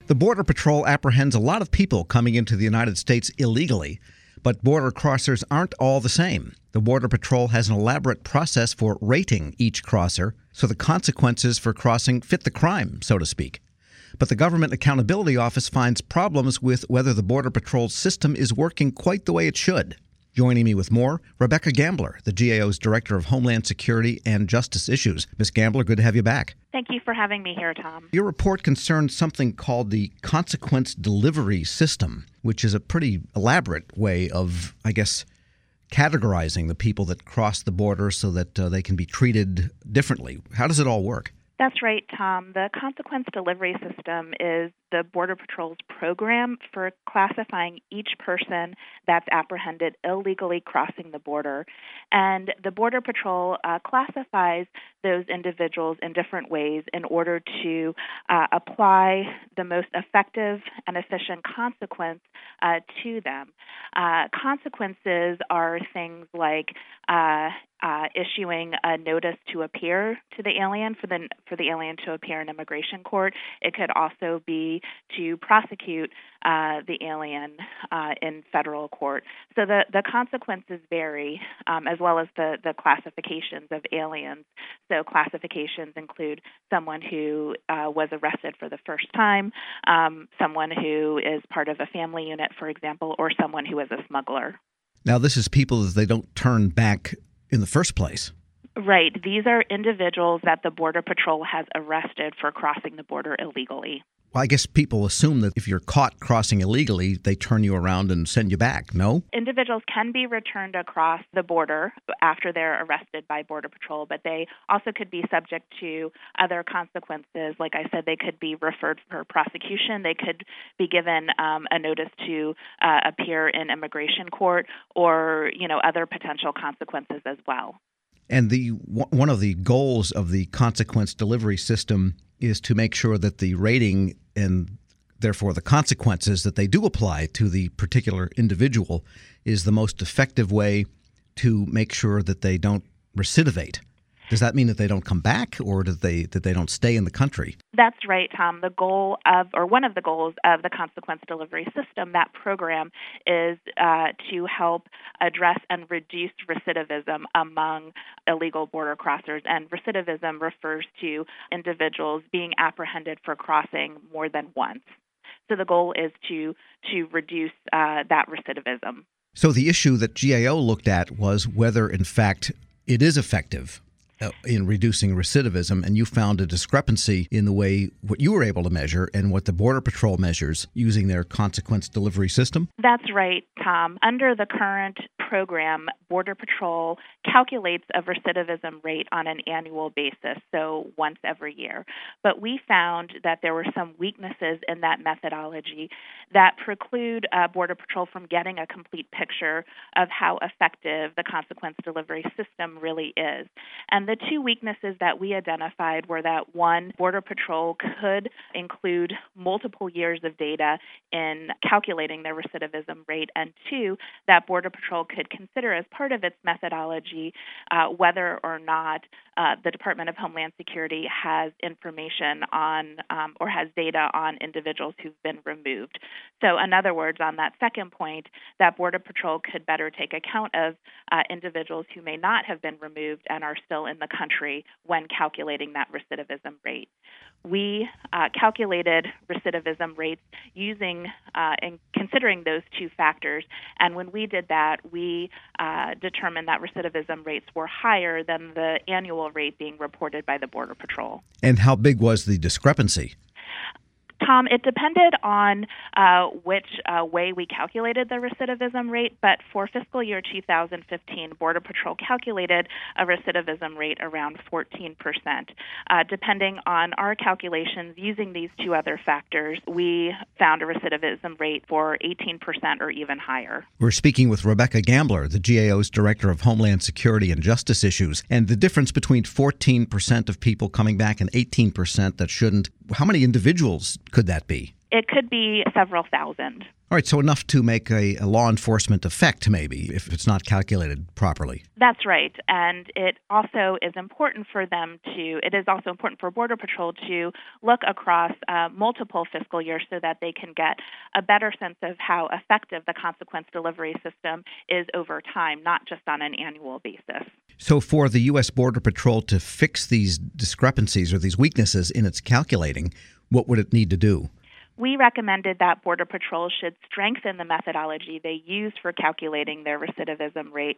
The Border Patrol apprehends a lot of people coming into the United States illegally, but border crossers aren't all the same. The Border Patrol has an elaborate process for rating each crosser, so the consequences for crossing fit the crime, so to speak. But the Government Accountability Office finds problems with whether the Border Patrol system is working quite the way it should. Joining me with more, Rebecca Gambler, the GAO's Director of Homeland Security and Justice Issues. Ms. Gambler, good to have you back. Thank you for having me here, Tom. Your report concerns something called the Consequence Delivery System, which is a pretty elaborate way of, categorizing the people that cross the border so that they can be treated differently. How does it all work? That's right, Tom. The Consequence Delivery System is the Border Patrol's program for classifying each person that's apprehended illegally crossing the border. And the Border Patrol classifies those individuals in different ways in order to apply the most effective and efficient consequence to them. Consequences are things like issuing a notice to appear to the alien for the alien to appear in immigration court. It could also be to prosecute the alien in federal court. So the consequences vary, as well as the classifications of aliens. So classifications include someone who was arrested for the first time, someone who is part of a family unit, for example, or someone who is a smuggler. Now, this is people that they don't turn back in the first place. Right. These are individuals that the Border Patrol has arrested for crossing the border illegally. Well, I guess people assume that if you're caught crossing illegally, they turn you around and send you back, no? Individuals can be returned across the border after they're arrested by Border Patrol, but they also could be subject to other consequences. Like I said, they could be referred for prosecution. They could be given a notice to appear in immigration court or, other potential consequences as well. And one of the goals of the consequence delivery system is to make sure that the rating and therefore the consequences that they do apply to the particular individual is the most effective way to make sure that they don't recidivate. Does that mean that they don't come back, or that they don't stay in the country? That's right, Tom. The goal one of the goals of the Consequence Delivery System, that program, is to help address and reduce recidivism among illegal border crossers. And recidivism refers to individuals being apprehended for crossing more than once. So the goal is to reduce that recidivism. So the issue that GAO looked at was whether, in fact, it is effective in reducing recidivism, and you found a discrepancy in the way what you were able to measure and what the Border Patrol measures using their consequence delivery system? That's right, Tom. Under the current program, Border Patrol calculates a recidivism rate on an annual basis, so once every year. But we found that there were some weaknesses in that methodology that preclude Border Patrol from getting a complete picture of how effective the consequence delivery system really is. And the two weaknesses that we identified were that, one, Border Patrol could include multiple years of data in calculating their recidivism rate, and two, that Border Patrol could consider as part of its methodology whether or not the Department of Homeland Security has information on or has data on individuals who've been removed. So in other words, on that second point, that Border Patrol could better take account of individuals who may not have been removed and are still in the country when calculating that recidivism rate. We calculated recidivism rates using and considering those two factors, and when we did that, we determined that recidivism rates were higher than the annual rate being reported by the Border Patrol. And how big was the discrepancy? Tom, it depended on which way we calculated the recidivism rate, but for fiscal year 2015, Border Patrol calculated a recidivism rate around 14%. Depending on our calculations using these two other factors, we found a recidivism rate for 18% or even higher. We're speaking with Rebecca Gambler, the GAO's Director of Homeland Security and Justice Issues, and the difference between 14% of people coming back and 18% that shouldn't. How many individuals could that be? It could be several thousand. All right, so enough to make a law enforcement effect, maybe, if it's not calculated properly. That's right. And it is also important for Border Patrol to look across multiple fiscal years so that they can get a better sense of how effective the consequence delivery system is over time, not just on an annual basis. So for the U.S. Border Patrol to fix these discrepancies or these weaknesses in its calculating, what would it need to do? We recommended that Border Patrol should strengthen the methodology they use for calculating their recidivism rate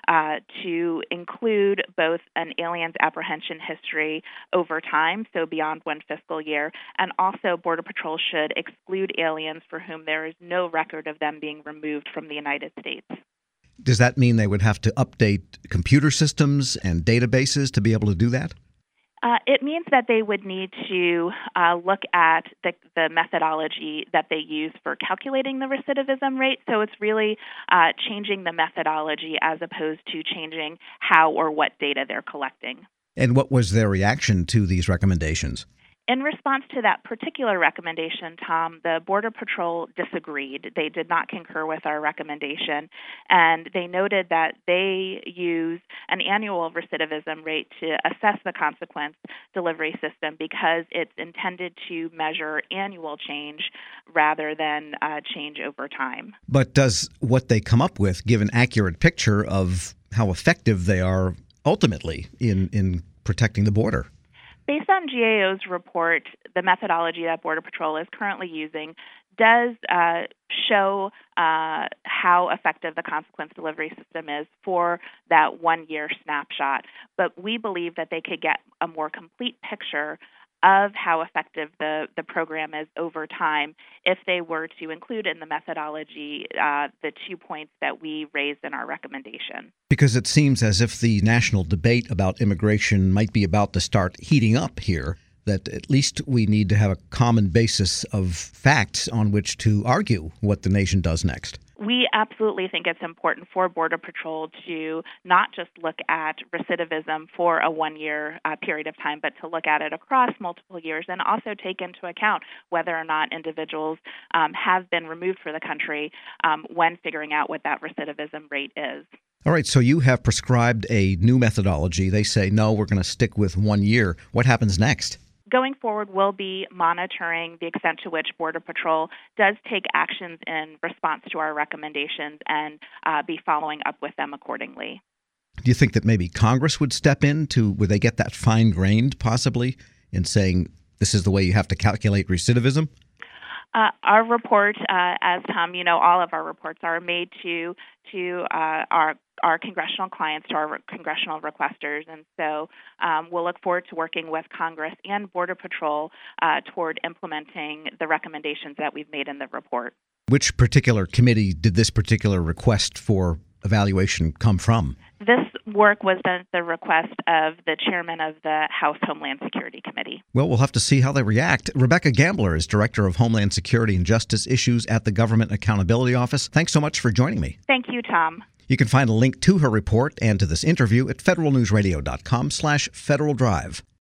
to include both an alien's apprehension history over time, so beyond one fiscal year, and also Border Patrol should exclude aliens for whom there is no record of them being removed from the United States. Does that mean they would have to update computer systems and databases to be able to do that? It means that they would need to look at the methodology that they use for calculating the recidivism rate. So it's really changing the methodology as opposed to changing how or what data they're collecting. And what was their reaction to these recommendations? In response to that particular recommendation, Tom, the Border Patrol disagreed. They did not concur with our recommendation, and they noted that they use an annual recidivism rate to assess the consequence delivery system because it's intended to measure annual change rather than change over time. But does what they come up with give an accurate picture of how effective they are ultimately in protecting the border? Based on GAO's report, the methodology that Border Patrol is currently using does show how effective the consequence delivery system is for that one-year snapshot. But we believe that they could get a more complete picture of how effective the program is over time if they were to include in the methodology the 2 points that we raised in our recommendation. Because it seems as if the national debate about immigration might be about to start heating up here, that at least we need to have a common basis of facts on which to argue what the nation does next. We absolutely think it's important for Border Patrol to not just look at recidivism for a one-year period of time, but to look at it across multiple years and also take into account whether or not individuals have been removed from the country when figuring out what that recidivism rate is. All right, so you have prescribed a new methodology. They say, no, we're going to stick with 1 year. What happens next? Going forward, we'll be monitoring the extent to which Border Patrol does take actions in response to our recommendations and be following up with them accordingly. Do you think that maybe Congress would step in would they get that fine-grained possibly in saying this is the way you have to calculate recidivism? Our report, as Tom, all of our reports are made to our congressional clients, to our congressional requesters, and so we'll look forward to working with Congress and Border Patrol toward implementing the recommendations that we've made in the report. Which particular committee did this particular request for evaluation come from? This work was at the request of the chairman of the House Homeland Security Committee. Well, we'll have to see how they react. Rebecca Gambler is Director of Homeland Security and Justice Issues at the Government Accountability Office. Thanks so much for joining me. Thank you, Tom. You can find a link to her report and to this interview at federalnewsradio.com/Federal Drive.